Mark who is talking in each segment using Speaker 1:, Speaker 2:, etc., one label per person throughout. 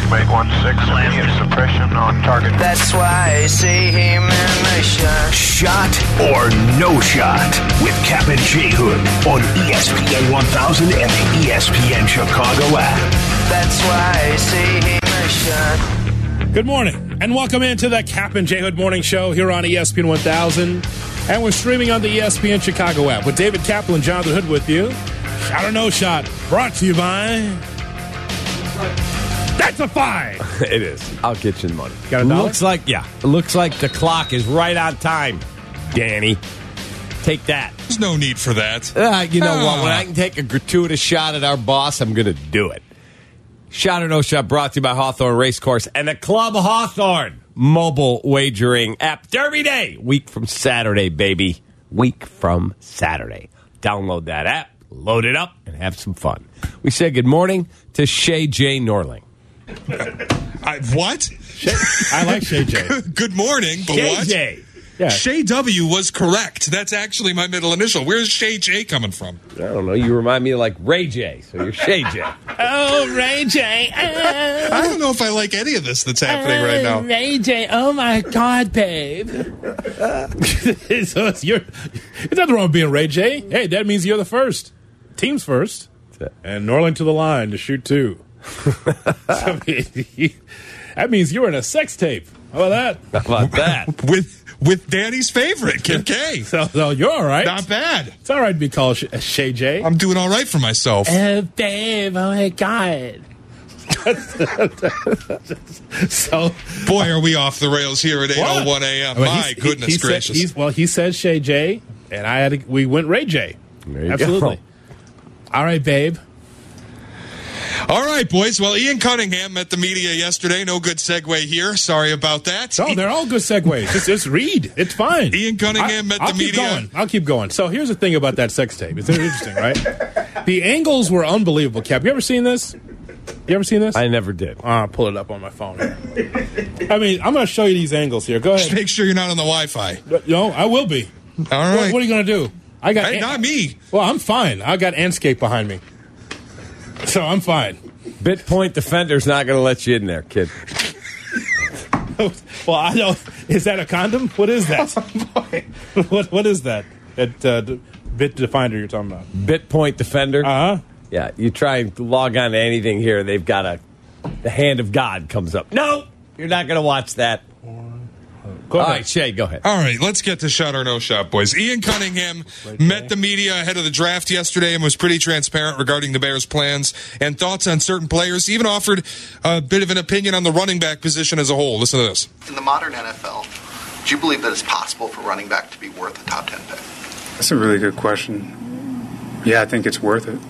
Speaker 1: Estimate 16, immediate suppression on target.
Speaker 2: That's why I see him in the shot.
Speaker 3: Shot or no shot with Cap and J Hood on ESPN 1000 and the ESPN Chicago app.
Speaker 2: That's why I see him in the shot.
Speaker 4: Good morning, and welcome into the Cap and J Hood Morning Show here on ESPN 1000. And we're streaming on the ESPN Chicago app with David Kaplan, Jonathan Hood with you. Shot or no shot, brought to you by... That's a 5.
Speaker 5: It is. I'll get you the money.
Speaker 4: Got a dollar?
Speaker 5: It looks like the clock is right on time, Danny. Take that.
Speaker 6: There's no need for that.
Speaker 5: You know what? When I can take a gratuitous shot at our boss, I'm going to do it. Shot or no shot brought to you by Hawthorne Racecourse and the Club Hawthorne mobile wagering app. Derby Day, week from Saturday, baby. Week from Saturday. Download that app, load it up, and have some fun. We say good morning to Shay J. Norling.
Speaker 6: What?
Speaker 4: I like Shay J.
Speaker 6: Good morning, but
Speaker 5: Shay
Speaker 6: what?
Speaker 5: J.
Speaker 4: Yeah.
Speaker 6: Shay W was correct. That's actually my middle initial. Where's Shay J coming from?
Speaker 5: I don't know. You remind me of like Ray J, so you're Shay J.
Speaker 4: Oh, Ray J.
Speaker 6: I don't know if I like any of this that's happening right now.
Speaker 4: Ray J. Oh, my God, babe. It's nothing wrong with being Ray J. Hey, that means you're the first. Team's first. And Norling to the line to shoot 2. That means you're in a sex tape. How about that?
Speaker 5: How about that?
Speaker 6: With Danny's favorite, Kim K.
Speaker 4: So you're all right.
Speaker 6: Not bad.
Speaker 4: It's all right to be called Shay J.
Speaker 6: I'm doing all right for myself.
Speaker 4: Oh, babe. Oh, my God. So,
Speaker 6: boy, are we off the rails here at 8:01 a.m. My goodness gracious.
Speaker 4: He said Shay J, and we went Ray J.
Speaker 5: There you
Speaker 4: Absolutely.
Speaker 5: go.
Speaker 4: All right, babe.
Speaker 6: All right, boys. Well, Ian Cunningham met the media yesterday. No good segue here. Sorry about that.
Speaker 4: Oh, they're all good segues. Just read. It's fine.
Speaker 6: Ian Cunningham met the media.
Speaker 4: I'll keep going. So here's the thing about that sex tape. It's interesting, right? The angles were unbelievable, Cap. You ever seen this?
Speaker 5: I never did.
Speaker 4: I'll pull it up on my phone. I mean, I'm going to show you these angles here. Go ahead.
Speaker 6: Just make sure you're not on the Wi-Fi.
Speaker 4: No, I will be.
Speaker 6: All right.
Speaker 4: What are you going to do?
Speaker 6: Not me.
Speaker 4: Well, I'm fine. I got Anscape behind me. So I'm fine.
Speaker 5: BitPoint Defender's not going to let you in there, kid.
Speaker 4: Well, I know. Is that a condom? What is that? What is that? Bit Defender you're talking about?
Speaker 5: BitPoint Defender?
Speaker 4: Uh-huh.
Speaker 5: Yeah, you try and log on to anything here, they've got the hand of God comes up. No, you're not going to watch that.
Speaker 4: All
Speaker 5: right, Shay, go ahead.
Speaker 6: All right, let's get to shot or no shot, boys. Ian Cunningham met the media ahead of the draft yesterday and was pretty transparent regarding the Bears' plans and thoughts on certain players. He even offered a bit of an opinion on the running back position as a whole. Listen to this.
Speaker 7: In the modern NFL, do you believe that it's possible for running back to be worth a top 10 pick?
Speaker 8: That's a really good question. Yeah, I think it's worth it.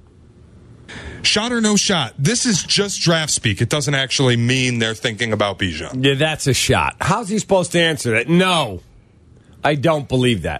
Speaker 6: Shot or no shot? This is just draft speak. It doesn't actually mean they're thinking about Bijan.
Speaker 5: Yeah, that's a shot. How's he supposed to answer that? No, I don't believe that.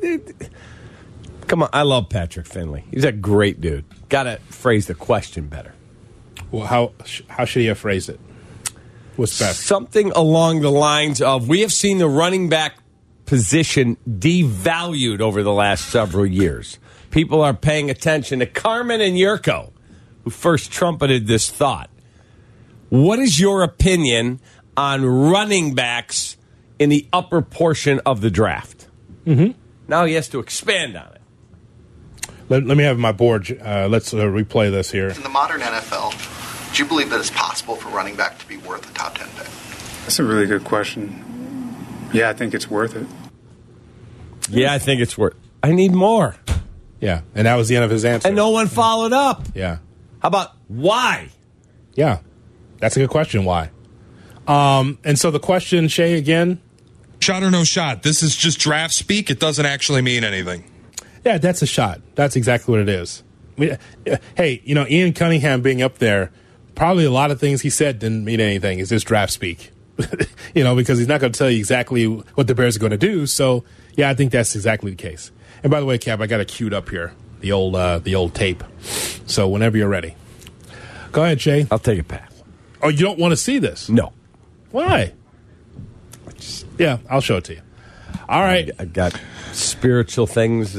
Speaker 5: Come on, I love Patrick Finley. He's a great dude. Got to phrase the question better.
Speaker 4: Well, how should he have phrased it? What's best?
Speaker 5: Something along the lines of, we have seen the running back position devalued over the last several years. People are paying attention to Carmen and Yurko, who first trumpeted this thought. What is your opinion on running backs in the upper portion of the draft?
Speaker 4: Mm-hmm.
Speaker 5: Now he has to expand on it.
Speaker 4: Let me have my board. Let's replay this here.
Speaker 7: In the modern NFL, do you believe that it's possible for running back to be worth a top 10 pick?
Speaker 8: That's a really good question. Yeah, I think it's worth it.
Speaker 5: Yeah, I think it's worth it. I need more.
Speaker 4: Yeah, and that was the end of his answer.
Speaker 5: And no one followed up.
Speaker 4: Yeah.
Speaker 5: How about why?
Speaker 4: Yeah, that's a good question. Why? And so the question, Shay, again?
Speaker 6: Shot or no shot? This is just draft speak. It doesn't actually mean anything.
Speaker 4: Yeah, that's a shot. That's exactly what it is. Hey, Ian Cunningham being up there, probably a lot of things he said didn't mean anything. It's just draft speak. Because he's not going to tell you exactly what the Bears are going to do. So, yeah, I think that's exactly the case. And by the way, Cap, I got it queued up here, the old tape. So whenever you're ready. Go ahead, Shay.
Speaker 5: I'll take a pass.
Speaker 4: Oh, you don't want to see this?
Speaker 5: No.
Speaker 4: Why? Yeah, I'll show it to you. All right.
Speaker 5: I got spiritual things.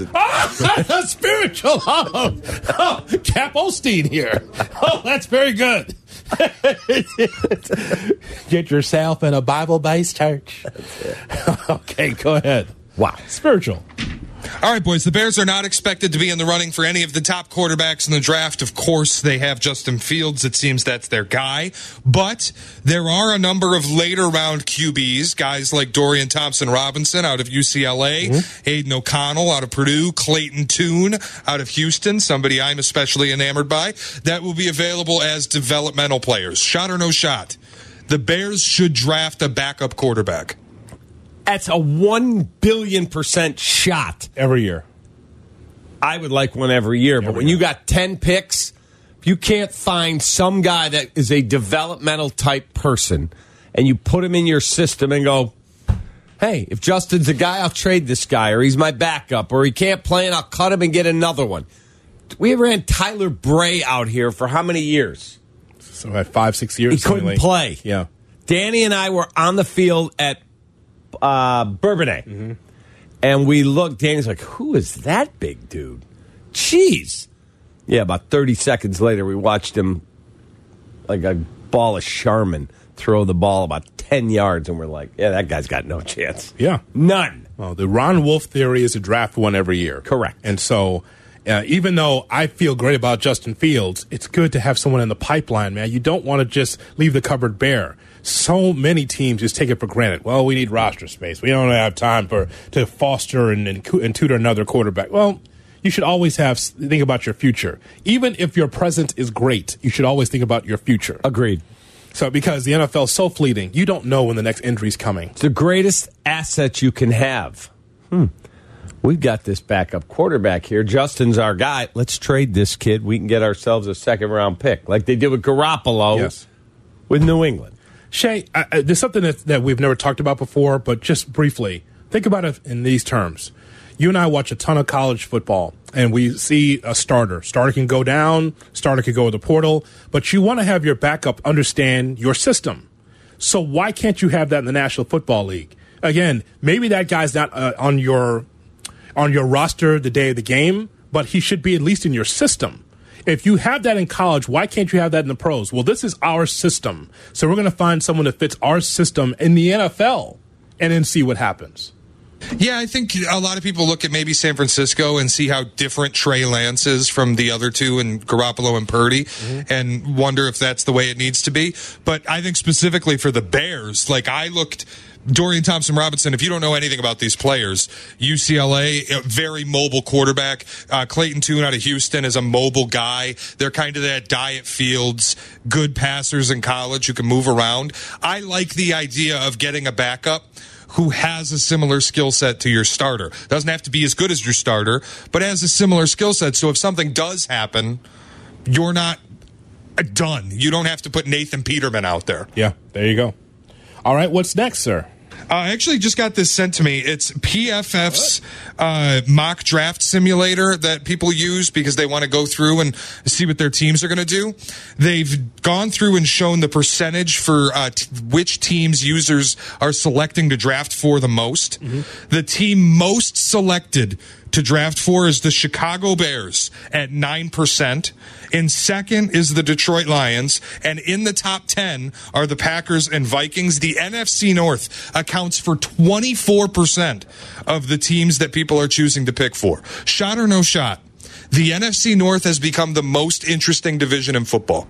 Speaker 4: Spiritual. Oh, Cap Osteen here. Oh, that's very good. Get yourself in a Bible-based church. Okay, go ahead.
Speaker 5: Wow.
Speaker 4: Spiritual.
Speaker 6: All right, boys, the Bears are not expected to be in the running for any of the top quarterbacks in the draft. Of course, they have Justin Fields. It seems that's their guy. But there are a number of later-round QBs, guys like Dorian Thompson-Robinson out of UCLA, Aiden O'Connell out of Purdue, Clayton Tune out of Houston, somebody I'm especially enamored by, that will be available as developmental players. Shot or no shot? The Bears should draft a backup quarterback.
Speaker 5: That's a 1,000,000,000% shot.
Speaker 4: Every year.
Speaker 5: I would like one every year, but when you got 10 picks, if you can't find some guy that is a developmental type person and you put him in your system and go, hey, if Justin's a guy, I'll trade this guy, or he's my backup, or he can't play and I'll cut him and get another one. We ran Tyler Bray out here for how many years?
Speaker 4: So like 5-6 years.
Speaker 5: He couldn't play.
Speaker 4: Yeah.
Speaker 5: Danny and I were on the field at Bourbonnais. And we looked, Danny's like, who is that big dude? Jeez. Yeah, about 30 seconds later, we watched him like a ball of Charmin throw the ball about 10 yards, and we're like, yeah, that guy's got no chance.
Speaker 4: Yeah.
Speaker 5: None.
Speaker 4: Well, the Ron Wolf theory is to draft one every year.
Speaker 5: Correct.
Speaker 4: And so even though I feel great about Justin Fields, it's good to have someone in the pipeline, man. You don't want to just leave the cupboard bare. So many teams just take it for granted. Well, we need roster space. We don't have time to foster and tutor another quarterback. Well, you should always think about your future. Even if your present is great, you should always think about your future.
Speaker 5: Agreed.
Speaker 4: So because the NFL is so fleeting, you don't know when the next injury is coming.
Speaker 5: It's the greatest asset you can have. We've got this backup quarterback here. Justin's our guy. Let's trade this kid. We can get ourselves a second-round pick, like they did with Garoppolo with New England.
Speaker 4: Shay, there's something that we've never talked about before, but just briefly, think about it in these terms. You and I watch a ton of college football, and we see a starter. Starter can go down, starter can go to the portal, but you want to have your backup understand your system. So why can't you have that in the National Football League? Again, maybe that guy's not on your roster the day of the game, but he should be at least in your system. If you have that in college, why can't you have that in the pros? Well, this is our system. So we're going to find someone that fits our system in the NFL and then see what happens.
Speaker 6: Yeah, I think a lot of people look at maybe San Francisco and see how different Trey Lance is from the other two, and Garoppolo and Purdy, and wonder if that's the way it needs to be. But I think specifically for the Bears, like I looked... Dorian Thompson-Robinson, if you don't know anything about these players, UCLA, a very mobile quarterback. Clayton Tune out of Houston is a mobile guy. They're kind of that Diet Fields, good passers in college who can move around. I like the idea of getting a backup who has a similar skill set to your starter. Doesn't have to be as good as your starter, but has a similar skill set. So if something does happen, you're not done. You don't have to put Nathan Peterman out there.
Speaker 4: Yeah, there you go. All right, what's next, sir?
Speaker 6: I actually just got this sent to me. It's PFF's mock draft simulator that people use because they want to go through and see what their teams are going to do. They've gone through and shown the percentage for which teams users are selecting to draft for the most. The team most selected to draft for is the Chicago Bears at 9%. In second is the Detroit Lions. And in the top 10 are the Packers and Vikings. The NFC North accounts for 24% of the teams that people are choosing to pick for. Shot or no shot? The NFC North has become the most interesting division in football.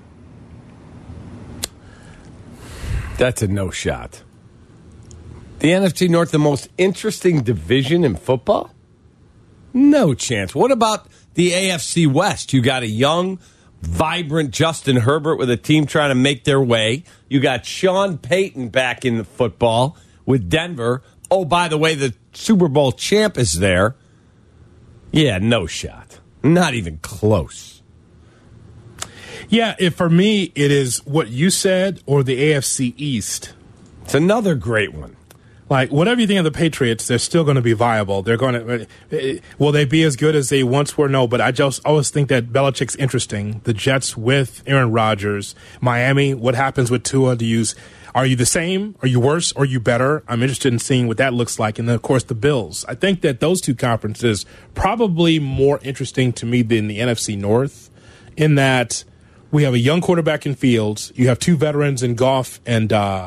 Speaker 5: That's a no shot. The NFC North, the most interesting division in football? No chance. What about the AFC West? You got a young, vibrant Justin Herbert with a team trying to make their way. You got Sean Payton back in the football with Denver. Oh, by the way, the Super Bowl champ is there. Yeah, no shot. Not even close.
Speaker 4: Yeah, for me, it is what you said or the AFC East.
Speaker 5: It's another great one.
Speaker 4: Like, whatever you think of the Patriots, they're still going to be viable. They're going to, will they be as good as they once were? No, but I just always think that Belichick's interesting. The Jets with Aaron Rodgers, Miami, what happens with Tua? Are you the same? Are you worse? Or are you better? I'm interested in seeing what that looks like. And then, of course, the Bills. I think that those two conferences probably more interesting to me than the NFC North in that we have a young quarterback in Fields. You have two veterans in Goff and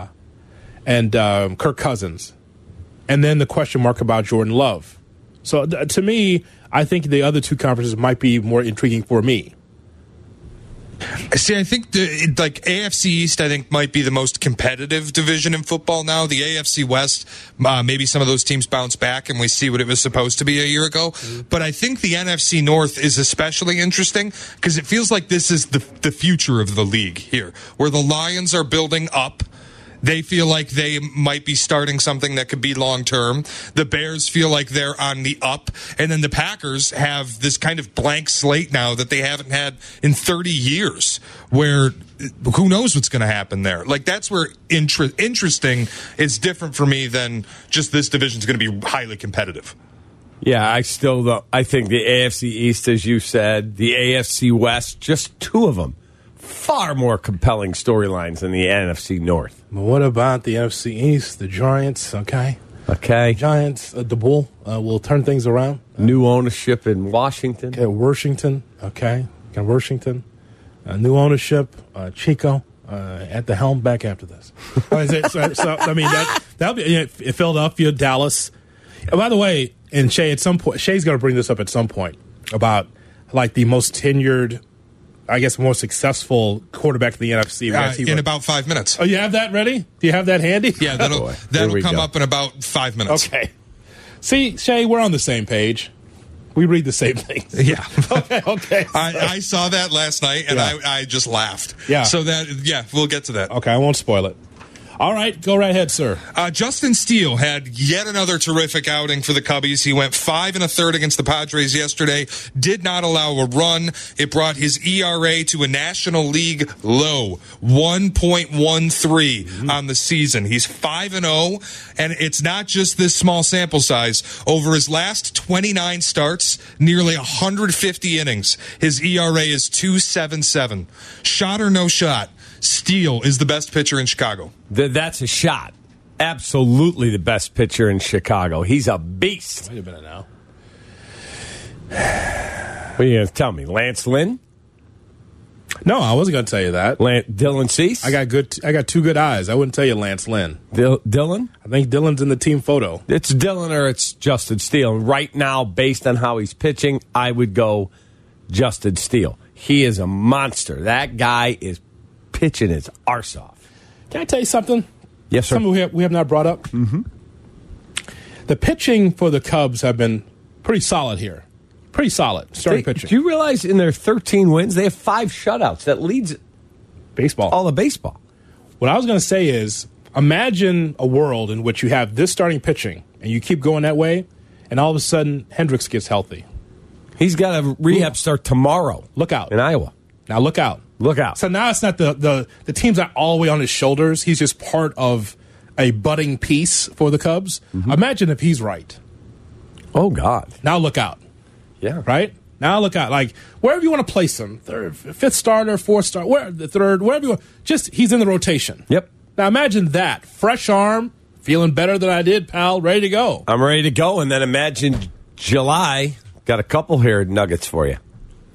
Speaker 4: Kirk Cousins. And then the question mark about Jordan Love. So to me, I think the other two conferences might be more intriguing for me.
Speaker 6: See, I think AFC East, I think, might be the most competitive division in football now. The AFC West, maybe some of those teams bounce back and we see what it was supposed to be a year ago. Mm-hmm. But I think the NFC North is especially interesting because it feels like this is the future of the league here, where the Lions are building up. They feel like they might be starting something that could be long-term. The Bears feel like they're on the up. And then the Packers have this kind of blank slate now that they haven't had in 30 years, where who knows what's going to happen there. Like, that's where interesting is different for me than just this division is going to be highly competitive.
Speaker 5: Yeah, I think the AFC East, as you said, the AFC West, just two of them. Far more compelling storylines than the NFC North.
Speaker 4: But what about the NFC East? The Giants, okay. Giants, the Bull will turn things around.
Speaker 5: New ownership in Washington.
Speaker 4: Okay, Washington, okay. Got Washington. New ownership, Chico at the helm back after this. So I mean, that'll be Philadelphia, Dallas. By the way, and Shay, at some point, Shay's going to bring this up at some point about like the most tenured, I guess, more successful quarterback in the NFC.
Speaker 6: In about 5 minutes.
Speaker 4: Oh, you have that ready? Do you have that handy?
Speaker 6: Yeah, that'll come up in about 5 minutes.
Speaker 4: Okay. See, Shay, we're on the same page. We read the same things.
Speaker 6: Yeah.
Speaker 4: Okay.
Speaker 6: I saw that last night, and I just laughed.
Speaker 4: Yeah.
Speaker 6: So we'll get to that.
Speaker 4: Okay, I won't spoil it. All right, go right ahead, sir.
Speaker 6: Justin Steele had yet another terrific outing for the Cubbies. He went 5 1/3 against the Padres yesterday. Did not allow a run. It brought his ERA to a National League low, 1.13 on the season. He's 5-0, and it's not just this small sample size. Over his last 29 starts, nearly 150 innings, his ERA is 2.77. Shot or no shot? Steele is the best pitcher in Chicago.
Speaker 5: That's a shot. Absolutely the best pitcher in Chicago. He's a beast.
Speaker 4: Wait a minute now.
Speaker 5: What are you going to tell me? Lance Lynn?
Speaker 4: No, I wasn't going to tell you that.
Speaker 5: Dylan Cease?
Speaker 4: I got two good eyes. I wouldn't tell you Lance Lynn.
Speaker 5: Dylan?
Speaker 4: I think Dylan's in the team photo.
Speaker 5: It's Dylan or it's Justin Steele. Right now, based on how he's pitching, I would go Justin Steele. He is a monster. That guy is pitching his arse off.
Speaker 4: Can I tell you something?
Speaker 5: Yes, sir.
Speaker 4: Something we have not brought up? Mm-hmm. The pitching for the Cubs have been pretty solid here. Pretty solid starting pitching.
Speaker 5: Do you realize in their 13 wins, they have 5 shutouts? That leads
Speaker 4: baseball.
Speaker 5: All of baseball.
Speaker 4: What I was going to say is, imagine a world in which you have this starting pitching, and you keep going that way, and all of a sudden, Hendricks gets healthy.
Speaker 5: He's got a rehab start tomorrow.
Speaker 4: Look out.
Speaker 5: In Iowa.
Speaker 4: Now look out.
Speaker 5: Look out.
Speaker 4: So now it's not the team's not all the way on his shoulders. He's just part of a budding piece for the Cubs. Mm-hmm. Imagine if he's right.
Speaker 5: Oh, God.
Speaker 4: Now look out.
Speaker 5: Yeah.
Speaker 4: Right? Now look out. Like, wherever you want to place him, third, fifth starter, fourth starter, the third, wherever you want, just he's in the rotation.
Speaker 5: Yep.
Speaker 4: Now imagine that. Fresh arm, feeling better than I did, pal, ready to go.
Speaker 5: I'm ready to go. And then imagine July. Got a couple here nuggets for you.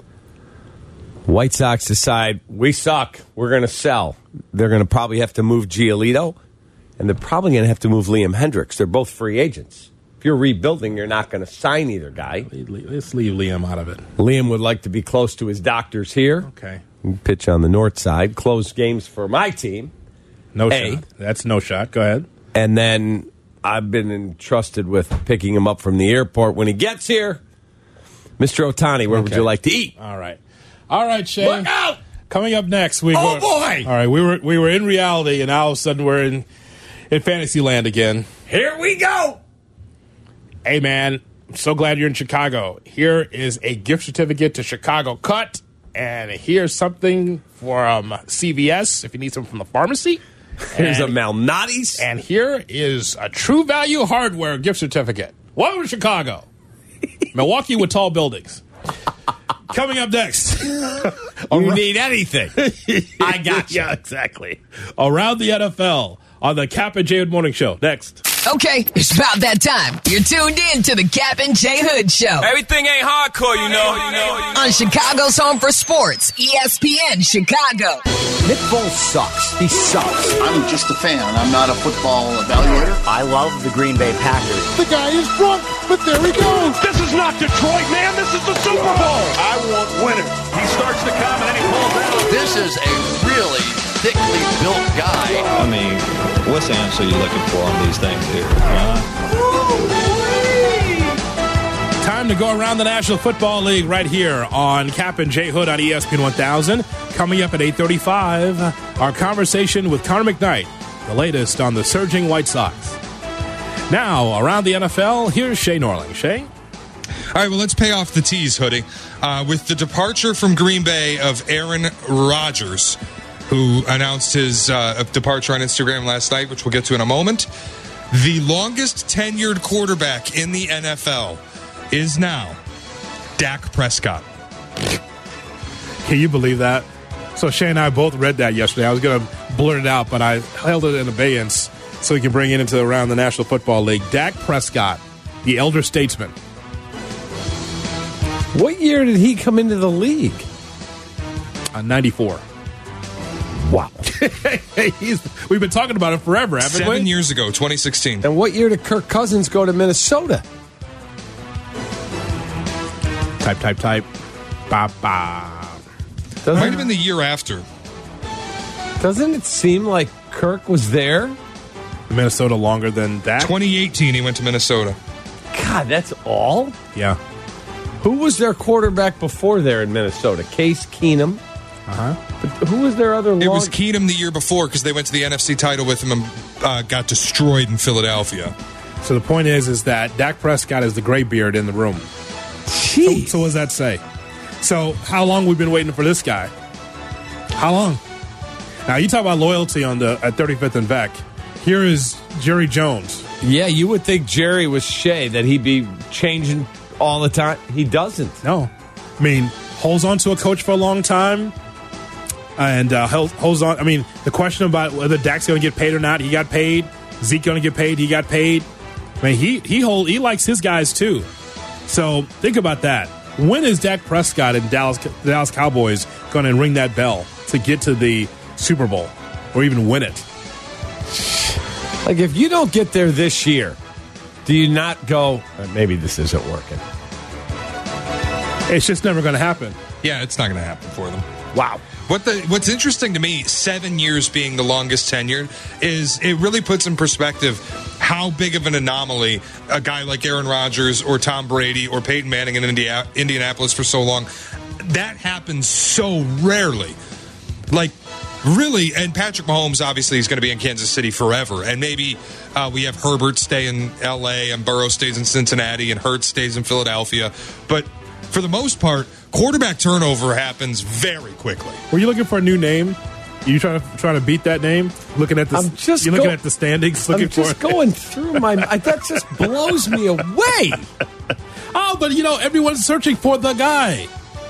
Speaker 5: White Sox decide, we suck, we're going to sell. They're going to probably have to move Giolito, and they're probably going to have to move Liam Hendricks. They're both free agents. If you're rebuilding, you're not going to sign either guy.
Speaker 4: Let's leave Liam out of it.
Speaker 5: Liam would like to be close to his doctors here.
Speaker 4: Okay.
Speaker 5: Pitch on the north side. Close games for my team.
Speaker 4: No shot. That's no shot. Go ahead.
Speaker 5: And then I've been entrusted with picking him up from the airport when he gets here. Mr. Ohtani, where would you like to eat?
Speaker 4: All right, Shane.
Speaker 5: Look out!
Speaker 4: Coming up next, boy!
Speaker 5: All
Speaker 4: right, we were in reality, and now all of a sudden we're in fantasy land again.
Speaker 5: Here we go.
Speaker 4: Hey, man, I'm so glad you're in Chicago. Here is a gift certificate to Chicago Cut, and here's something from CVS if you need something from the pharmacy.
Speaker 5: Here's a Malnati's,
Speaker 4: and here is a True Value Hardware gift certificate. Welcome to Chicago, Milwaukee with tall buildings. Coming up next.
Speaker 5: You need anything. I got you.
Speaker 4: Yeah, exactly. Around the NFL on the Cap and J Hood Morning Show. Next.
Speaker 9: Okay, it's about that time. You're tuned in to the Cap and J Hood Show.
Speaker 2: Everything ain't hardcore, you know.
Speaker 9: On Chicago's home for sports, ESPN Chicago.
Speaker 5: Nick Foles sucks. He sucks.
Speaker 7: I'm just a fan. I'm not a football evaluator.
Speaker 10: I love the Green Bay Packers.
Speaker 11: The guy is drunk, but there he goes.
Speaker 3: This is not Detroit, man. This is the Super Bowl.
Speaker 11: I want winners.
Speaker 3: He starts to come and then he pulls out.
Speaker 7: This is a really thickly built guy.
Speaker 12: I mean, what's the answer you're looking for on these things here?
Speaker 4: Time to go around the National Football League right here on Cap and J Hood on ESPN 1000. Coming up at 8:35, our conversation with Connor McKnight, the latest on the surging White Sox. Now, around the NFL, here's Shay Norling. Shay?
Speaker 6: All right, well, let's pay off the tease, Hoodie. With the departure from Green Bay of Aaron Rodgers, who announced his departure on Instagram last night, which we'll get to in a moment, the longest tenured quarterback in the NFL is now Dak Prescott.
Speaker 4: Can you believe that? So Shay and I both read that yesterday. I was going to blurt it out, but I held it in abeyance so we can bring it into around the National Football League. Dak Prescott, the elder statesman.
Speaker 5: What year did he come into the league?
Speaker 4: 94.
Speaker 5: Wow.
Speaker 4: We've been talking about it forever, haven't we?
Speaker 6: 7 years ago, 2016.
Speaker 5: And what year did Kirk Cousins go to Minnesota?
Speaker 4: Type. Ba.
Speaker 6: Might have been the year after.
Speaker 5: Doesn't it seem like Kirk was there?
Speaker 4: Minnesota longer than Dak?
Speaker 6: 2018, he went to Minnesota.
Speaker 5: God, that's all?
Speaker 4: Yeah.
Speaker 5: Who was their quarterback before there in Minnesota? Case Keenum.
Speaker 4: Uh-huh.
Speaker 5: But who was their other
Speaker 6: It was Keenum the year before because they went to the NFC title with him and got destroyed in Philadelphia.
Speaker 4: So the point is that Dak Prescott is the gray beard in the room.
Speaker 5: Jeez.
Speaker 4: So what does that say? So how long we've been waiting for this guy? How long? Now, you talk about loyalty at 35th and Beck. Here is Jerry Jones.
Speaker 5: Yeah, you would think Jerry was Shea, that he'd be changing all the time. He doesn't.
Speaker 4: No. I mean, holds on to a coach for a long time. And holds on. I mean, the question about whether Dak's going to get paid or not, he got paid. Zeke going to get paid, he got paid. I mean, he likes his guys too. So think about that. When is Dak Prescott and the Dallas Cowboys going to ring that bell to get to the Super Bowl or even win it?
Speaker 5: Like, if you don't get there this year, do you not go, maybe this isn't working?
Speaker 4: It's just never going to happen.
Speaker 6: Yeah, it's not going to happen for them.
Speaker 5: Wow.
Speaker 6: What's interesting to me, 7 years being the longest tenured, is it really puts in perspective how big of an anomaly a guy like Aaron Rodgers or Tom Brady or Peyton Manning in Indianapolis for so long. That happens so rarely. Like, really, and Patrick Mahomes obviously is going to be in Kansas City forever. And maybe we have Herbert stay in L.A. and Burrow stays in Cincinnati and Hurts stays in Philadelphia. But for the most part, quarterback turnover happens very quickly.
Speaker 4: Were you looking for a new name? You trying to beat that name? Looking at the looking at the standings.
Speaker 5: I'm just going through my. That just blows me away.
Speaker 4: Oh, but everyone's searching for the guy,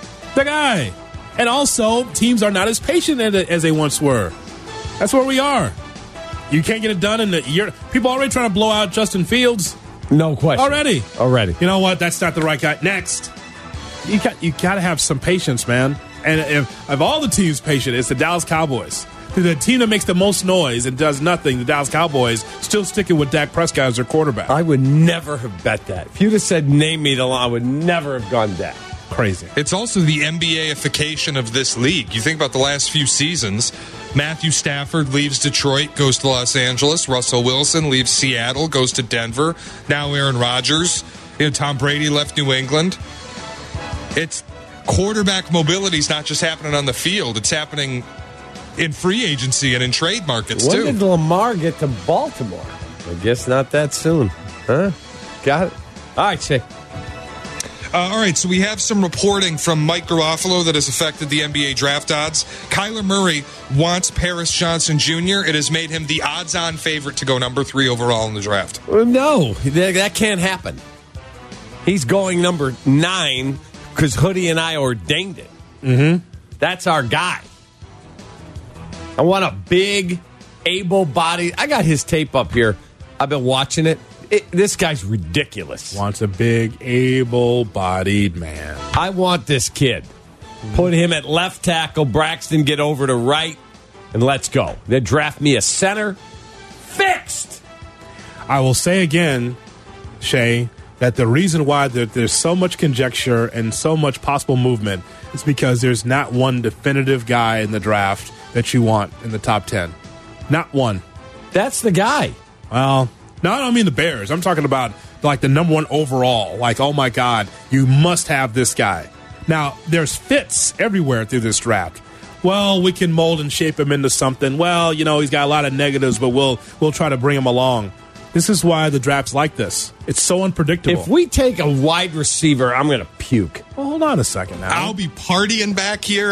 Speaker 4: and also teams are not as patient as they once were. That's where we are. You can't get it done in the year. People already trying to blow out Justin Fields.
Speaker 5: No question. Already.
Speaker 4: You know what? That's not the right guy. Next. You got to have some patience, man. And if all the teams patient, it's the Dallas Cowboys. The team that makes the most noise and does nothing, the Dallas Cowboys, still sticking with Dak Prescott as their quarterback.
Speaker 5: I would never have bet that. If you'd have said, name me the line, I would never have gone Dak.
Speaker 4: Crazy.
Speaker 6: It's also the NBA-ification of this league. You think about the last few seasons. Matthew Stafford leaves Detroit, goes to Los Angeles. Russell Wilson leaves Seattle, goes to Denver. Now Aaron Rodgers. Tom Brady left New England. It's quarterback mobility is not just happening on the field. It's happening in free agency and in trade markets, too.
Speaker 5: When did Lamar get to Baltimore? I guess not that soon. Huh? Got it. All right, Shay.
Speaker 6: All right, so we have some reporting from Mike Garofalo that has affected the NBA draft odds. Kyler Murray wants Paris Johnson Jr. It has made him the odds-on favorite to go number 3 overall in the draft.
Speaker 5: No, that can't happen. He's going number 9 because Hoodie and I ordained it.
Speaker 4: Mm-hmm.
Speaker 5: That's our guy. I want a big able-bodied. I got his tape up here. I've been watching it. This guy's ridiculous.
Speaker 4: Wants a big, able-bodied man.
Speaker 5: I want this kid. Put him at left tackle. Braxton get over to right, and let's go. Then draft me a center. Fixed.
Speaker 4: I will say again, Shay, that the reason why there's so much conjecture and so much possible movement is because there's not one definitive guy in the draft that you want in the top 10. Not one.
Speaker 5: That's the guy.
Speaker 4: Well, no, I don't mean the Bears. I'm talking about like the number one overall. Like, oh my God, you must have this guy. Now, there's fits everywhere through this draft. Well, we can mold and shape him into something. Well, he's got a lot of negatives, but we'll try to bring him along. This is why the draft's like this. It's so unpredictable.
Speaker 5: If we take a wide receiver, I'm going to puke.
Speaker 4: Well, hold on a second now.
Speaker 6: I'll be partying back here.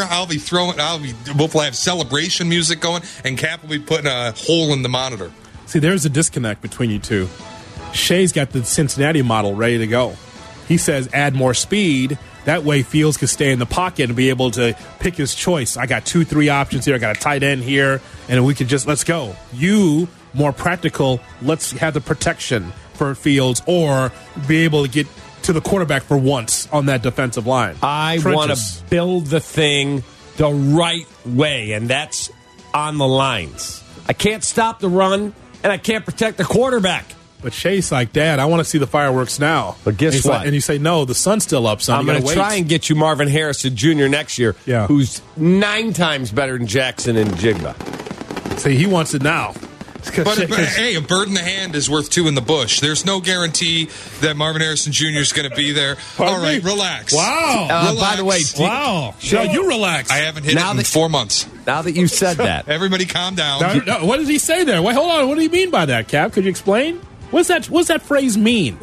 Speaker 6: We'll have celebration music going, and Cap will be putting a hole in the monitor.
Speaker 4: See, there's a disconnect between you two. Shay's got the Cincinnati model ready to go. He says add more speed. That way Fields could stay in the pocket and be able to pick his choice. I got 2-3 options here. I got a tight end here, and we could let's go. You, more practical, let's have the protection for Fields or be able to get to the quarterback for once on that defensive line.
Speaker 5: I want to build the thing the right way, and that's on the lines. I can't stop the run, and I can't protect the quarterback.
Speaker 4: But Shay's like, Dad, I want to see the fireworks now.
Speaker 5: But guess what?
Speaker 4: And you say, no, the sun's still up, son.
Speaker 5: I'm going to try and get you Marvin Harrison Jr. next year, who's 9 times better than Jackson and Jigba.
Speaker 4: See, he wants it now.
Speaker 6: But hey, a bird in the hand is worth 2 in the bush. There's no guarantee that Marvin Harrison Jr. is going to be there. All right, relax.
Speaker 4: Wow.
Speaker 6: Relax.
Speaker 5: By the way,
Speaker 4: wow. No, you relax.
Speaker 6: I haven't hit it in 4 months.
Speaker 5: Now that you said that.
Speaker 6: Everybody calm down.
Speaker 4: No, what did he say there? Wait, hold on. What do you mean by that, Cap? Could you explain? What's that phrase mean?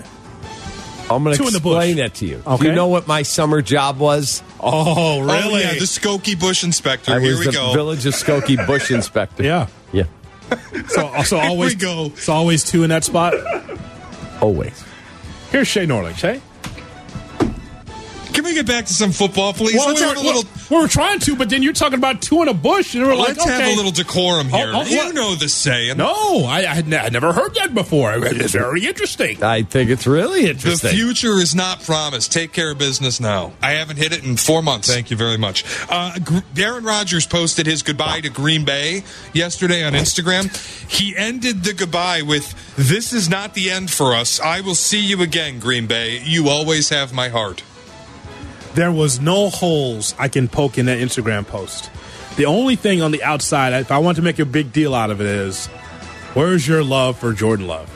Speaker 5: I'm going to explain that to you. Okay. Do you know what my summer job was?
Speaker 4: Oh, really?
Speaker 6: Oh, yeah, the Skokie Bush Inspector.
Speaker 5: I
Speaker 6: Here
Speaker 5: was
Speaker 6: we go.
Speaker 5: the Village of Skokie Bush Inspector.
Speaker 4: Yeah.
Speaker 5: Yeah.
Speaker 4: So always
Speaker 6: Here we go.
Speaker 4: So always 2 in that spot?
Speaker 5: Always.
Speaker 4: Here's Shay Norling. Shay?
Speaker 6: Can we get back to some football, please?
Speaker 4: Well, we were trying to, but then you're talking about 2 in a bush, and we're like,
Speaker 6: let's have a little decorum here. You
Speaker 4: what?
Speaker 6: know the saying.
Speaker 4: No, I had never heard that before. It's very interesting.
Speaker 5: I think it's really interesting.
Speaker 6: The future is not promised. Take care of business now. I haven't hit it in 4 months. Thank you very much. Aaron Rodgers posted his goodbye to Green Bay yesterday on Instagram. He ended the goodbye with, "This is not the end for us. I will see you again, Green Bay. You always have my heart."
Speaker 4: There was no holes I can poke in that Instagram post. The only thing on the outside, if I want to make a big deal out of it, is where's your love for Jordan Love?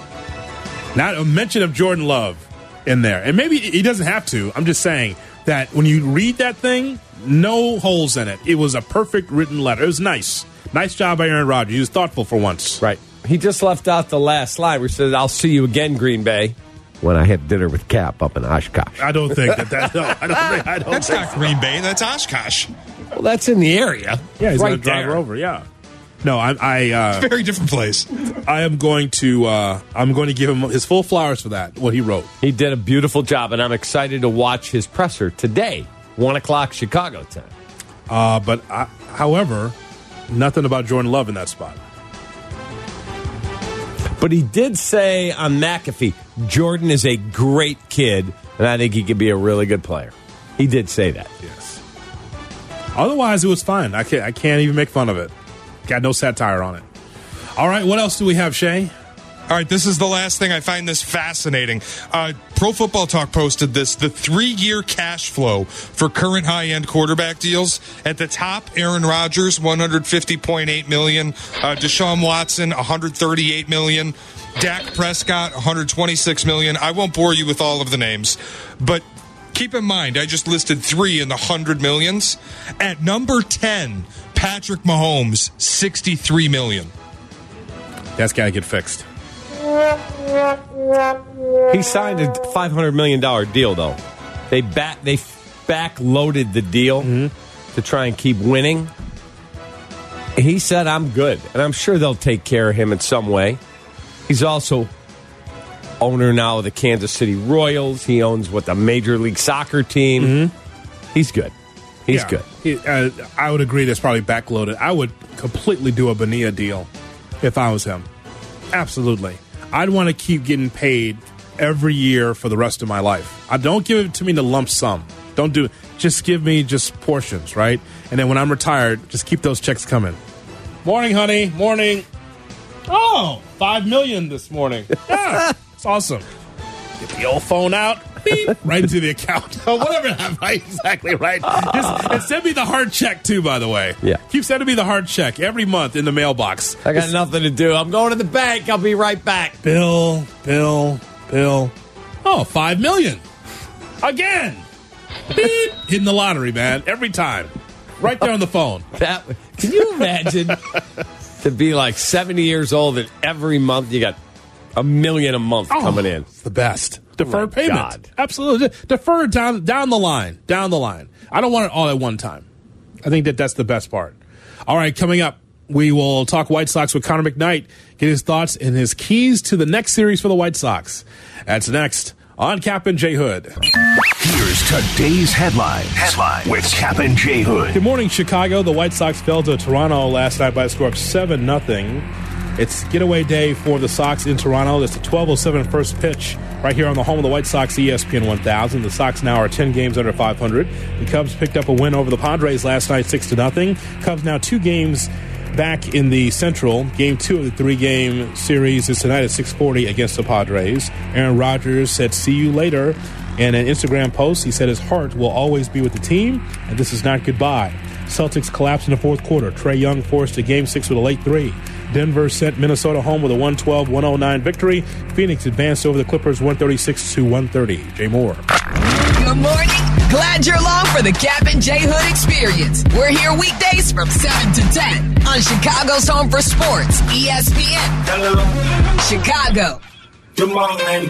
Speaker 4: Not a mention of Jordan Love in there. And maybe he doesn't have to. I'm just saying that when you read that thing, no holes in it. It was a perfect written letter. It was nice. Nice job by Aaron Rodgers. He was thoughtful for once.
Speaker 5: Right. He just left out the last line where he said, "I'll see you again, Green Bay." When I had dinner with Cap up in Oshkosh.
Speaker 4: I don't think that. No, I don't.
Speaker 6: That's not Green Bay. That's Oshkosh.
Speaker 5: Well, that's in the area.
Speaker 4: Yeah, he's
Speaker 5: right
Speaker 4: going to drive her over. Yeah. No,
Speaker 6: very different place.
Speaker 4: I am going to. I'm going to give him his full flowers for that. What he wrote.
Speaker 5: He did a beautiful job, and I'm excited to watch his presser today, 1:00 Chicago time.
Speaker 4: However, nothing about Jordan Love in that spot.
Speaker 5: But he did say on McAfee, Jordan is a great kid, and I think he could be a really good player. He did say that.
Speaker 4: Yes. Otherwise, it was fine. I can't even make fun of it. Got no satire on it. All right, what else do we have, Shay?
Speaker 6: All right, this is the last thing. I find this fascinating. Pro Football Talk posted this, the 3-year cash flow for current high-end quarterback deals. At the top, Aaron Rodgers, $150.8 million. Deshaun Watson, $138 million. Dak Prescott, $126 million. I won't bore you with all of the names, but keep in mind, I just listed 3 in the $100 millions. At number 10, Patrick Mahomes, $63 million.
Speaker 4: That's got to get fixed.
Speaker 5: He signed a $500 million deal, though. They back-loaded the deal to try and keep winning. He said, "I'm good," and I'm sure they'll take care of him in some way. He's also owner now of the Kansas City Royals. He owns the Major League Soccer team. He's good. He's good.
Speaker 4: I would agree that's probably backloaded. I would completely do a Bonilla deal. if I was him. Absolutely. I'd want to keep getting paid every year for the rest of my life. I don't give it to me in a lump sum. Don't do it. Just give me just portions, right? And then when I'm retired, just keep those checks coming. Morning, honey. Morning. Oh, $5 million this morning. Yeah, it's awesome. Get the old phone out. Beep, right into the account. Whatever. Right, exactly right. And send me the hard check, too, by the way.
Speaker 5: Yeah.
Speaker 4: Keep sending me the hard check every month in the mailbox.
Speaker 5: I got nothing to do. I'm going to the bank. I'll be right back.
Speaker 4: Bill. Oh, $5 million. Again. Beep. Hitting the lottery, man. Every time. Right there on the phone.
Speaker 5: Can you imagine to be like 70 years old and every month you got $1 million a month coming in?
Speaker 4: It's the best. Deferred payment.
Speaker 5: God.
Speaker 4: Absolutely. Defer down the line. Down the line. I don't want it all at one time. I think that's the best part. All right, coming up, we will talk White Sox with Connor McKnight, get his thoughts and his keys to the next series for the White Sox. That's next on Cap and J. Hood.
Speaker 3: Here's today's headlines with Cap and J. Hood.
Speaker 4: Good morning, Chicago. The White Sox fell to Toronto last night by a score of 7-0. It's getaway day for the Sox in Toronto. It's the 12:07 first pitch right here on the home of the White Sox, ESPN 1000. The Sox now are 10 games under 500. The Cubs picked up a win over the Padres last night, 6-0. Cubs now 2 games back in the Central. Game 2 of the 3-game series is tonight at 6:40 against the Padres. Aaron Rodgers said, "See you later." In an Instagram post, he said his heart will always be with the team, and this is not goodbye. Celtics collapsed in the fourth quarter. Trae Young forced a Game 6 with a late 3. Denver sent Minnesota home with a 112-109 victory. Phoenix advanced over the Clippers 136-130. Jay Moore.
Speaker 9: Good morning. Glad you're along for the Cap and J. Hood experience. We're here weekdays from 7 to 10 on Chicago's home for sports, ESPN.
Speaker 11: Hello.
Speaker 9: Chicago.
Speaker 11: Good morning.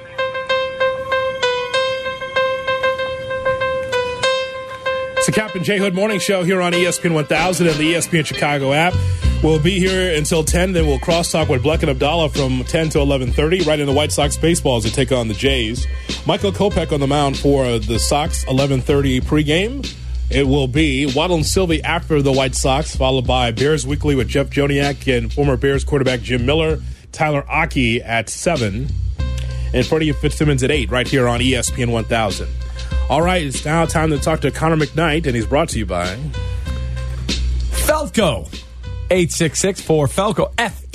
Speaker 4: It's the Cap and J. Hood Morning Show here on ESPN 1000 and the ESPN Chicago app. We'll be here until 10, then we'll crosstalk with Bleck and Abdallah from 10 to 11:30, right in the White Sox baseball as they take on the Jays. Michael Kopech on the mound for the Sox, 11:30 pregame. It will be Waddle and Sylvie after the White Sox, followed by Bears Weekly with Jeff Joniak and former Bears quarterback Jim Miller, Tyler Aki at 7, and Freddie Fitzsimmons at 8, right here on ESPN 1000. All right, it's now time to talk to Connor McKnight, and he's brought to you by
Speaker 5: Felco. 866-4FELCO,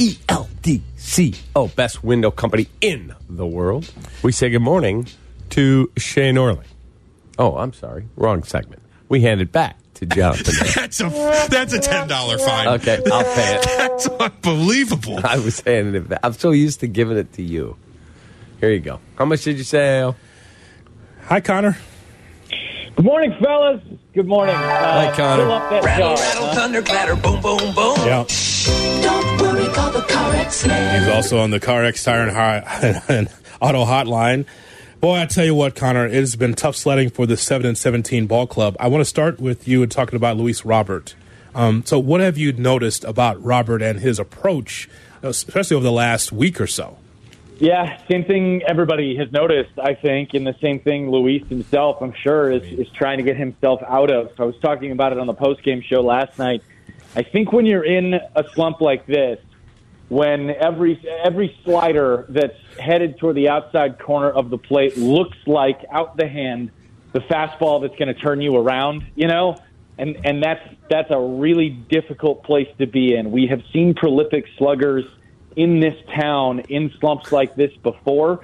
Speaker 5: FELDCO, best window company in the world. We say good morning to Shane Orley. Oh, I'm sorry. Wrong segment. We hand it back to Jonathan.
Speaker 6: That's a $10 fine.
Speaker 5: Okay, I'll pay it.
Speaker 6: That's unbelievable.
Speaker 5: I was handing it back. I'm so used to giving it to you. Here you go. How much did you say, Al?
Speaker 4: Hi, Connor.
Speaker 13: Good morning, fellas. Good morning.
Speaker 5: Hi, Connor.
Speaker 13: Fill up that
Speaker 2: Rattle,
Speaker 13: jar,
Speaker 2: rattle, thunder, clatter, boom, boom, boom.
Speaker 4: Yeah.
Speaker 2: Don't worry, call the CarX man.
Speaker 4: He's also on the CarX Tire and Auto Hotline. Boy, I tell you what, Connor, it has been tough sledding for the 7-17 ball club. I want to start with you and talking about Luis Robert. So what have you noticed about Robert and his approach, especially over the last week or so?
Speaker 13: Yeah, same thing everybody has noticed, I think, and the same thing Luis himself, I'm sure, is trying to get himself out of. I was talking about it on the postgame show last night. I think when you're in a slump like this, when every slider that's headed toward the outside corner of the plate looks like out the hand the fastball that's going to turn you around, you know, and that's a really difficult place to be in. We have seen prolific sluggers in this town in slumps like this before.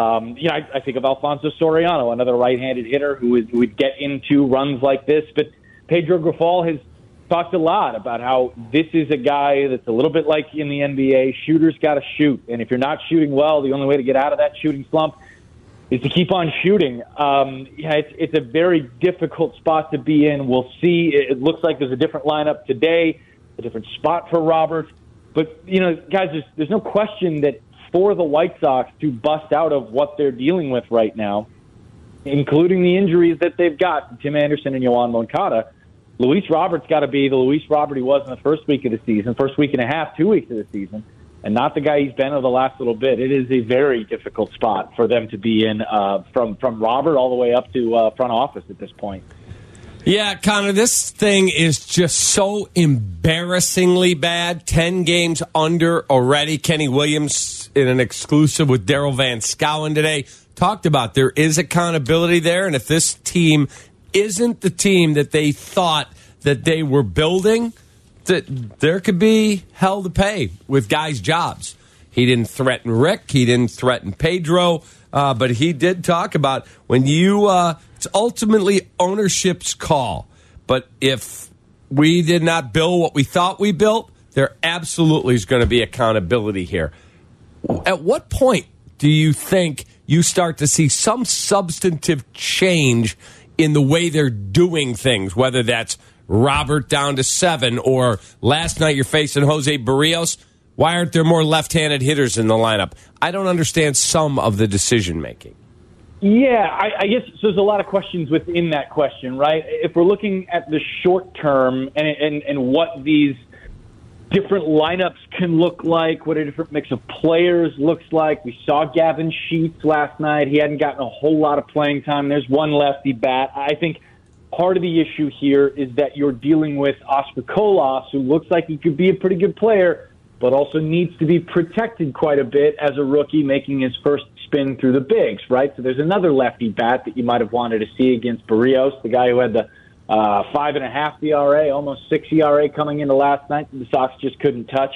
Speaker 13: I think of Alfonso Soriano, another right-handed hitter who would get into runs like this. But Pedro Grifol has talked a lot about how this is a guy that's a little bit like in the NBA. Shooters got to shoot. And if you're not shooting well, the only way to get out of that shooting slump is to keep on shooting. It's a very difficult spot to be in. We'll see. It looks like there's a different lineup today, a different spot for Robert. But, guys, there's no question that for the White Sox to bust out of what they're dealing with right now, including the injuries that they've got, Tim Anderson and Yoan Moncada, Luis Robert's got to be the Luis Robert he was in the first week of the season, first week and a half, 2 weeks of the season, and not the guy he's been over the last little bit. It is a very difficult spot for them to be in from Robert all the way up to front office at this point.
Speaker 5: Yeah, Connor, this thing is just so embarrassingly bad. 10 games under already. Kenny Williams, in an exclusive with Daryl Van Schouwen today, talked about there is accountability there, and if this team isn't the team that they thought that they were building, that there could be hell to pay with guys' jobs. He didn't threaten Rick. He didn't threaten Pedro. But he did talk about when you, it's ultimately ownership's call. But if we did not build what we thought we built, there absolutely is going to be accountability here. At what point do you think you start to see some substantive change in the way they're doing things, whether that's Robert down to 7 or last night you're facing Jose Barrios? Why aren't there more left-handed hitters in the lineup? I don't understand some of the decision-making.
Speaker 13: Yeah, I guess there's a lot of questions within that question, right? If we're looking at the short term and what these different lineups can look like, what a different mix of players looks like. We saw Gavin Sheets last night. He hadn't gotten a whole lot of playing time. There's one lefty bat. I think part of the issue here is that you're dealing with Oscar Colas, who looks like he could be a pretty good player, but also needs to be protected quite a bit as a rookie making his first spin through the bigs, right? So there's another lefty bat that you might have wanted to see against Barrios, the guy who had the 5.5 ERA, almost 6 ERA coming into last night that the Sox just couldn't touch.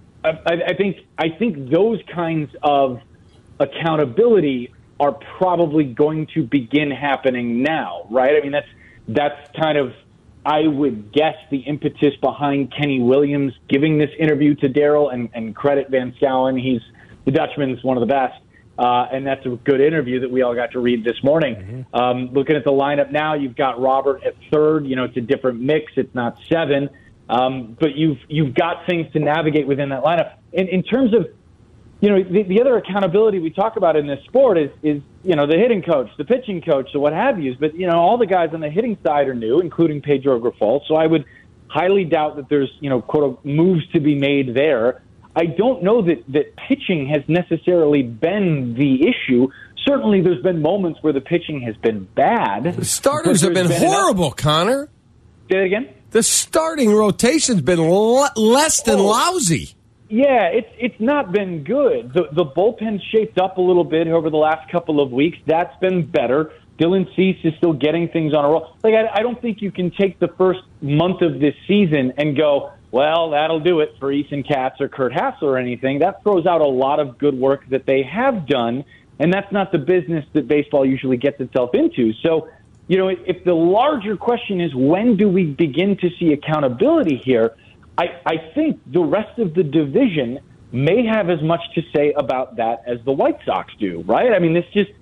Speaker 13: I think those kinds of accountability are probably going to begin happening now, right? I mean, that's kind of, I would guess, the impetus behind Kenny Williams giving this interview to Daryl and credit Van Schouwen. The Dutchman's one of the best, and that's a good interview that we all got to read this morning. Mm-hmm. Looking at the lineup now, you've got Robert at third. You know, it's a different mix. It's not 7, but you've got things to navigate within that lineup. In terms of, you know, the other accountability we talk about in this sport is you know, the hitting coach, the pitching coach, so what have you. But, you know, all the guys on the hitting side are new, including Pedro Grifol. So I would highly doubt that there's, you know, quote, moves to be made there. I don't know that pitching has necessarily been the issue. Certainly there's been moments where the pitching has been bad.
Speaker 5: The starters have been horrible, Connor.
Speaker 13: Say that again?
Speaker 5: The starting rotation's been less than lousy.
Speaker 13: Yeah, it's not been good. The bullpen shaped up a little bit over the last couple of weeks. That's been better. Dylan Cease is still getting things on a roll. Like, I don't think you can take the first month of this season and go, well, that'll do it for Eason Katz or Kurt Hassler or anything. That throws out a lot of good work that they have done, and that's not the business that baseball usually gets itself into. So, you know, if the larger question is when do we begin to see accountability here, I think the rest of the division may have as much to say about that as the White Sox do, right? I mean, this just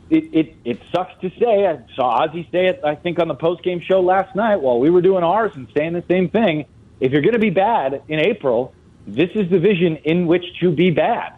Speaker 13: it sucks to say. I saw Ozzie say it, I think, on the postgame show last night while we were doing ours and saying the same thing. If you're going to be bad in April, this is the division in which to be bad.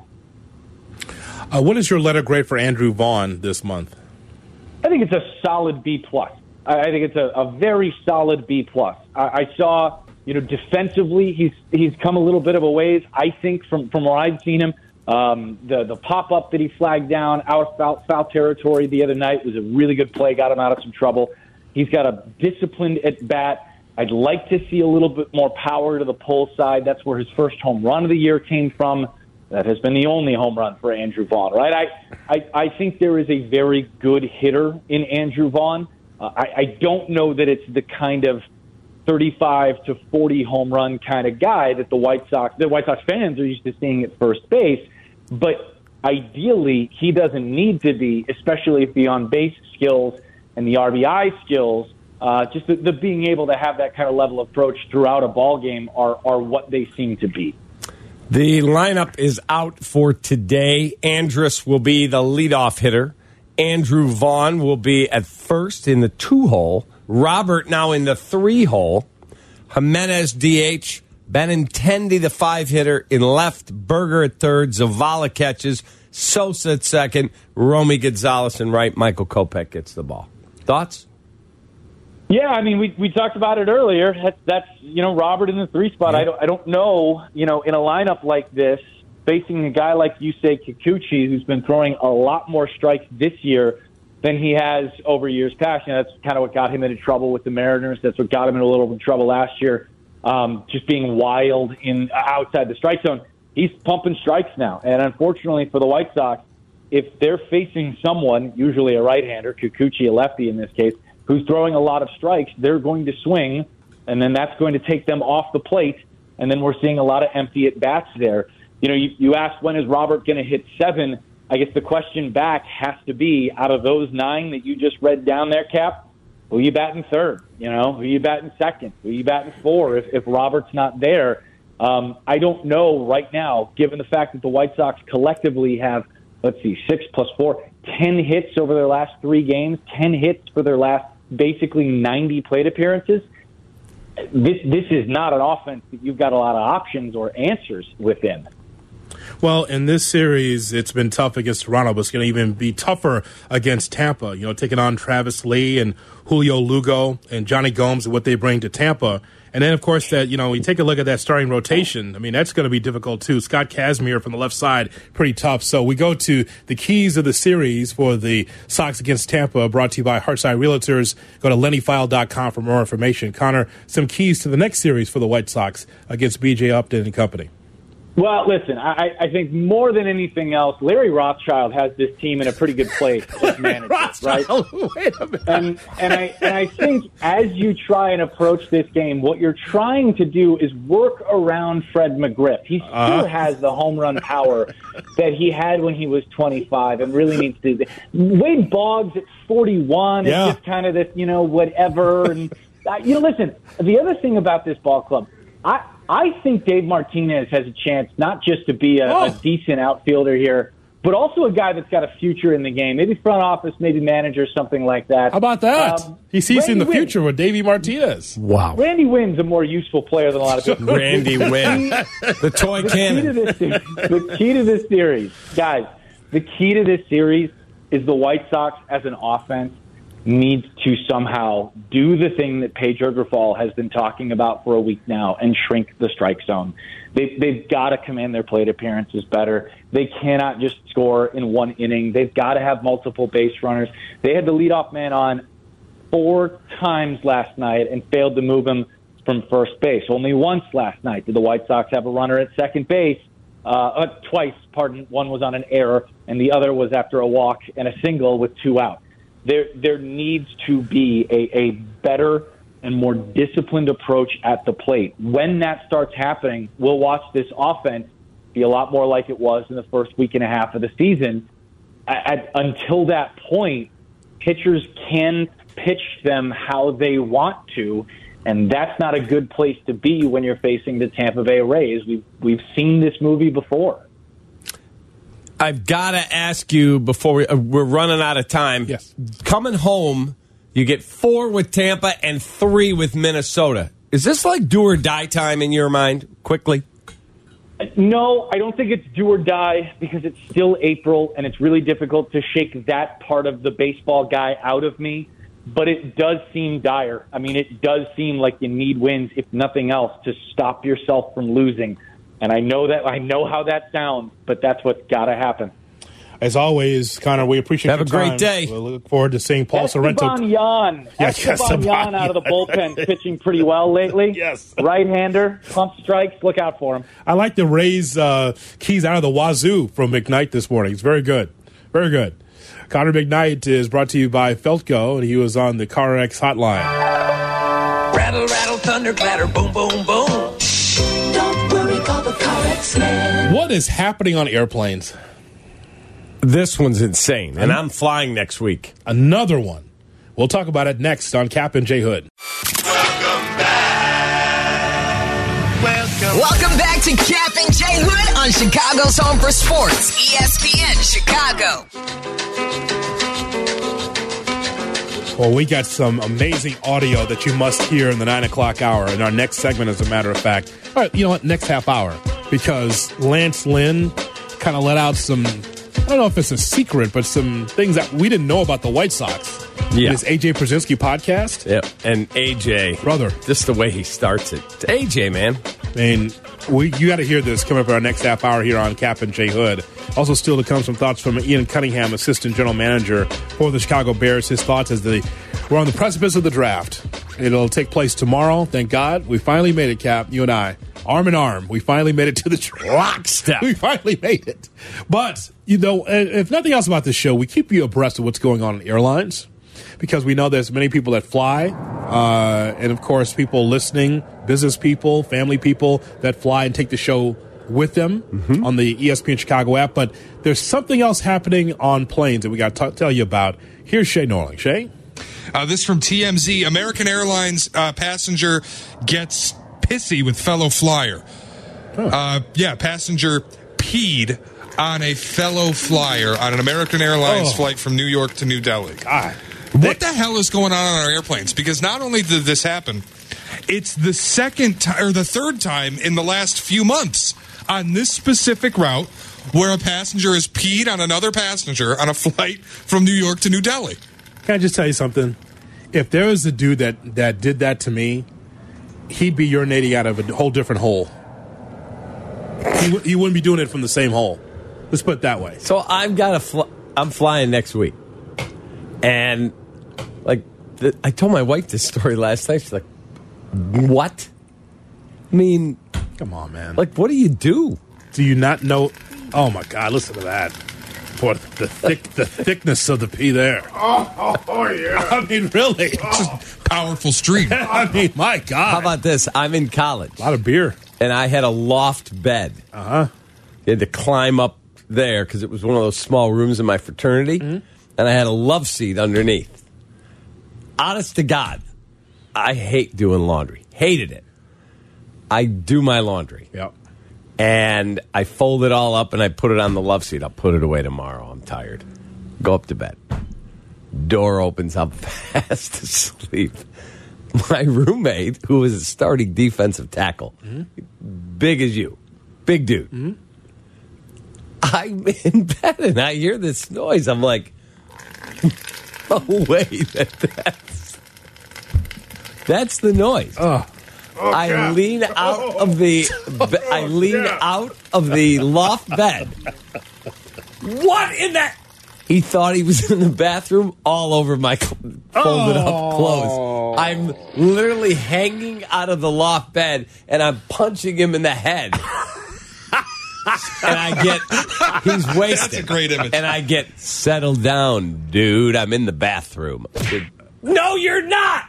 Speaker 4: What is your letter grade for Andrew Vaughn this month?
Speaker 13: I think it's a solid B+. I think it's a very solid B+. I saw, you know, defensively, he's come a little bit of a ways, I think, from where I've seen him. The pop-up that he flagged down out of foul territory the other night was a really good play, got him out of some trouble. He's got a disciplined at-bat. I'd like to see a little bit more power to the pull side. That's where his first home run of the year came from. That has been the only home run for Andrew Vaughn, right? I think there is a very good hitter in Andrew Vaughn. I don't know that it's the kind of 35 to 40 home run kind of guy that the White Sox fans are used to seeing at first base. But ideally, he doesn't need to be, especially if the on-base skills and the RBI skills, just the being able to have that kind of level of approach throughout a ball game are what they seem to be.
Speaker 5: The lineup is out for today. Andrus will be the leadoff hitter. Andrew Vaughn will be at first in the 2-hole. Robert now in the 3-hole. Jimenez DH. Benintendi the 5-hitter in left. Berger at third. Zavala catches. Sosa at second. Romy Gonzalez in right. Michael Kopech gets the ball. Thoughts?
Speaker 13: Yeah, I mean, we talked about it earlier. That's you know, Robert in the 3 spot. Yeah. I don't know, you know, in a lineup like this, facing a guy like Yusei Kikuchi, who's been throwing a lot more strikes this year than he has over years past. That's kind of what got him into trouble with the Mariners. That's what got him in a little trouble last year, just being wild outside the strike zone. He's pumping strikes now. And unfortunately for the White Sox, if they're facing someone, usually a right-hander, Kikuchi, a lefty in this case, who's throwing a lot of strikes, they're going to swing, and then that's going to take them off the plate, and then we're seeing a lot of empty at-bats there. You asked when is Robert going to hit 7. I guess the question back has to be, out of those 9 that you just read down there, Cap, who you batting 3rd? Who you batting 2nd? Who you batting 4 if Robert's not there? I don't know right now, given the fact that the White Sox collectively have, 6 plus 4, 10 hits over their last 3 games, 10 hits for their last basically 90 plate appearances. This is not an offense that you've got a lot of options or answers within.
Speaker 4: Well, in this series, it's been tough against Toronto, but it's going to even be tougher against Tampa. Taking on Travis Lee and Julio Lugo and Johnny Gomes and what they bring to Tampa. And then, of course, that you take a look at that starting rotation. I mean, that's going to be difficult, too. Scott Kazmir from the left side, pretty tough. So we go to the keys of the series for the Sox against Tampa, brought to you by Heartside Realtors. Go to lennyfile.com for more information. Connor, some keys to the next series for the White Sox against B.J. Upton and company.
Speaker 13: Well, listen, I think more than anything else, Larry Rothschild has this team in a pretty good place as manager, right?
Speaker 4: Wait a minute.
Speaker 13: And I think as you try and approach this game, what you're trying to do is work around Fred McGriff. He still has the home run power that he had when he was 25 and really needs to. Wade Boggs at 41 is just kind of this, whatever. And listen, the other thing about this ball club, I think Dave Martinez has a chance not just to be a decent outfielder here, but also a guy that's got a future in the game. Maybe front office, maybe manager, something like that.
Speaker 4: How about that? He sees in the future with Davey Martinez.
Speaker 5: Wow.
Speaker 13: Randy Wynn's a more useful player than a lot of people.
Speaker 5: Randy Wynn. The toy cannon.
Speaker 13: The key to this series, guys, the key to this series is the White Sox as an offense needs to somehow do the thing that Pedro Grifol has been talking about for a week now and shrink the strike zone. They've got to command their plate appearances better. They cannot just score in one inning. They've got to have multiple base runners. They had the leadoff man on 4 times last night and failed to move him from first base. Only once last night did the White Sox have a runner at second base. Twice, pardon. One was on an error, and the other was after a walk and a single with 2 out. There needs to be a better and more disciplined approach at the plate. When that starts happening, we'll watch this offense be a lot more like it was in the first week and a half of the season. Until that point, pitchers can pitch them how they want to, and that's not a good place to be when you're facing the Tampa Bay Rays. We've seen this movie before.
Speaker 5: I've got to ask you before we're running out of time.
Speaker 4: Yes.
Speaker 5: Coming home, you get 4 with Tampa and 3 with Minnesota. Is this like do or die time in your mind, quickly?
Speaker 13: No, I don't think it's do or die because it's still April and it's really difficult to shake that part of the baseball guy out of me. But it does seem dire. I mean, it does seem like you need wins, if nothing else, to stop yourself from losing. And I know how that sounds, but that's what's got to happen.
Speaker 4: As always, Connor, we appreciate your time.
Speaker 5: Have a great day.
Speaker 4: We'll look forward to seeing Paul Sorrento.
Speaker 13: Esteban Yan out of the bullpen, pitching pretty well lately.
Speaker 4: Yes.
Speaker 13: Right-hander, pump strikes, look out for him.
Speaker 4: I like the Rays keys out of the wazoo from McKnight this morning. It's very good. Very good. Connor McKnight is brought to you by Feltco, and he was on the CarX hotline.
Speaker 2: Rattle, rattle, thunder, clatter, boom, boom, boom. Don't worry, call the CarX man.
Speaker 4: What is happening on airplanes?
Speaker 5: This one's insane, and I'm flying next week.
Speaker 4: Another one. We'll talk about it next on Cap and J Hood.
Speaker 2: Welcome back.
Speaker 9: Welcome back to Cap and J Hood on Chicago's Home for Sports, ESPN Chicago.
Speaker 4: Well, we got some amazing audio that you must hear in the 9 o'clock hour in our next segment, as a matter of fact. All right, you know what? Next half hour. Because Lance Lynn kind of let out some, I don't know if it's a secret, but some things that we didn't know about the White Sox.
Speaker 5: Yeah.
Speaker 4: This AJ Brzezinski podcast.
Speaker 5: Yep. And AJ.
Speaker 4: Brother.
Speaker 5: Just the way he starts it. AJ, man.
Speaker 4: I mean, you got to hear this coming up in our next half hour here on Cap and J Hood. Also, still to come, some thoughts from Ian Cunningham, assistant general manager for the Chicago Bears. His thoughts as we're on the precipice of the draft. It'll take place tomorrow. Thank God. We finally made it, Cap, you and I. Arm in arm. We finally made it to the draft.
Speaker 5: Lockstep.
Speaker 4: We finally made it. But, if nothing else about this show, we keep you abreast of what's going on in airlines. Because we know there's many people that fly, and of course people listening, business people, family people that fly and take the show with them on the ESPN Chicago app. But there's something else happening on planes that we got to tell you about. Here's Shay Norling. Shay?
Speaker 6: This from TMZ. American Airlines passenger gets pissy with fellow flyer. Passenger peed on a fellow flyer on an American Airlines flight from New York to New Delhi.
Speaker 4: God.
Speaker 6: What the hell is going on our airplanes? Because not only did this happen, it's the third time in the last few months on this specific route where a passenger has peed on another passenger on a flight from New York to New Delhi.
Speaker 4: Can I just tell you something? If there was a dude that did that to me, he'd be urinating out of a whole different hole. He wouldn't be doing it from the same hole. Let's put it that way.
Speaker 5: So I'm flying next week. And, I told my wife this story last night. She's like, what? I mean...
Speaker 4: Come on, man.
Speaker 5: What do you do?
Speaker 4: Do you not know... Oh, my God, listen to that. Boy, the thickness of the pee there.
Speaker 11: Oh, yeah.
Speaker 4: I mean, really.
Speaker 6: Just powerful stream.
Speaker 4: I mean, my God.
Speaker 5: How about this? I'm in college.
Speaker 4: A lot of beer.
Speaker 5: And I had a loft bed.
Speaker 4: Uh-huh.
Speaker 5: You had to climb up there because it was one of those small rooms in my fraternity. Mm-hmm. And I had a love seat underneath. Honest to God, I hate doing laundry. Hated it. I do my laundry.
Speaker 4: Yep.
Speaker 5: And I fold it all up and I put it on the love seat. I'll put it away tomorrow. I'm tired. Go up to bed. Door opens up fast asleep. My roommate, who was a starting defensive tackle, big as you, big dude. Mm-hmm. I'm in bed and I hear this noise. I'm like, no way that's the noise. I lean out of the loft bed. What in that? He thought he was in the bathroom all over my folded up clothes. I'm literally hanging out of the loft bed and I'm punching him in the head. And he's wasted.
Speaker 6: That's a great image.
Speaker 5: And I get, settle down, dude. I'm in the bathroom. No, you're not.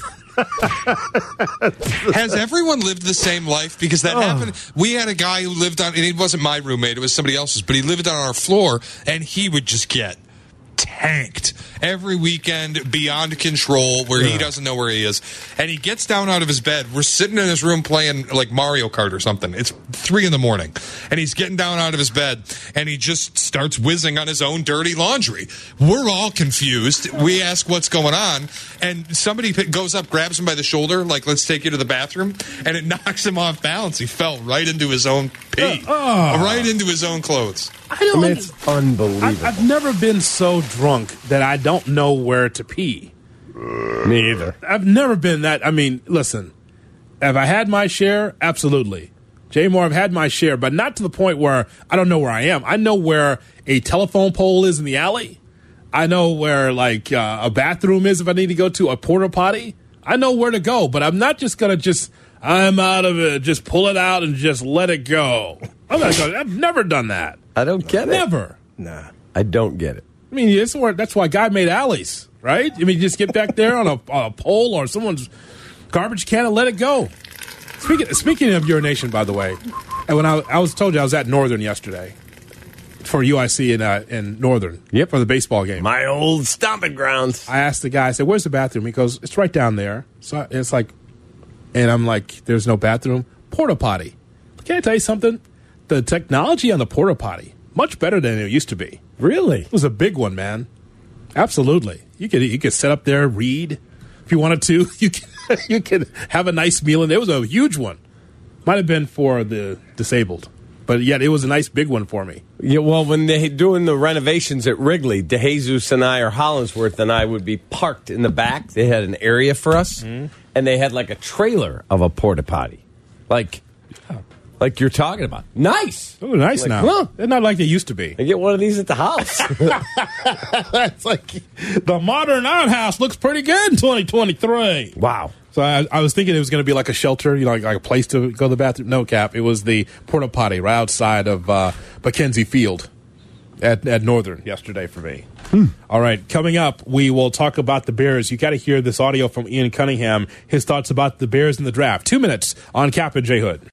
Speaker 6: Has everyone lived the same life? Because that happened. We had a guy who lived on, and it wasn't my roommate, it was somebody else's, but he lived on our floor, and he would just get tanked every weekend beyond control where he doesn't know where he is. And he gets down out of his bed. We're sitting in his room playing like Mario Kart or something. It's 3 a.m. and he's getting down out of his bed and he just starts whizzing on his own dirty laundry. We're all confused. We ask what's going on, and somebody goes up, grabs him by the shoulder, like, let's take you to the bathroom, and it knocks him off balance. He fell right into his own pee, right into his own clothes.
Speaker 5: I mean, it's unbelievable.
Speaker 4: I've never been so drunk that I don't know where to pee.
Speaker 5: Me either.
Speaker 4: I've never been that. I mean, listen, have I had my share? Absolutely. Jay Moore, I've had my share, but not to the point where I don't know where I am. I know where a telephone pole is in the alley. I know where, a bathroom is if I need to go to a porta potty. I know where to go, but I'm not just going to I'm out of it, just pull it out and just let it go. I've never done that.
Speaker 5: I don't get it.
Speaker 4: Never.
Speaker 5: Nah. I don't get it.
Speaker 4: I mean, that's why God made alleys, right? I mean, just get back there on a pole or someone's garbage can and let it go. Speaking of urination, by the way, and when I was told you I was at Northern yesterday for UIC in Northern for the baseball game.
Speaker 5: My old stomping grounds.
Speaker 4: I asked the guy, I said, where's the bathroom? He goes, it's right down there. So it's like, and I'm like, there's no bathroom? Porta potty. Can I tell you something? The technology on the porta potty, much better than it used to be.
Speaker 5: Really?
Speaker 4: It was a big one, man. Absolutely. You could sit up there, read if you wanted to. You could have a nice meal, and it was a huge one. Might have been for the disabled, but yet it was a nice big one for me.
Speaker 5: Yeah, well, when they doing the renovations at Wrigley, DeJesus and I, or Hollingsworth and I, would be parked in the back. They had an area for us, and they had like a trailer of a porta potty, like Like you're talking about. Nice.
Speaker 4: Oh, nice
Speaker 5: like,
Speaker 4: now.
Speaker 5: Huh?
Speaker 4: They're not like they used to be.
Speaker 5: I get one of these at the house.
Speaker 4: It's like the modern outhouse looks pretty good in 2023.
Speaker 5: Wow.
Speaker 4: So I was thinking it was going to be like a shelter, like a place to go to the bathroom. No, Cap. It was the porta potty right outside of Mackenzie Field at Northern yesterday for me. All right, coming up, we will talk about the Bears. You got to hear this audio from Ian Cunningham, his thoughts about the Bears in the draft. 2 minutes on Cap and J Hood.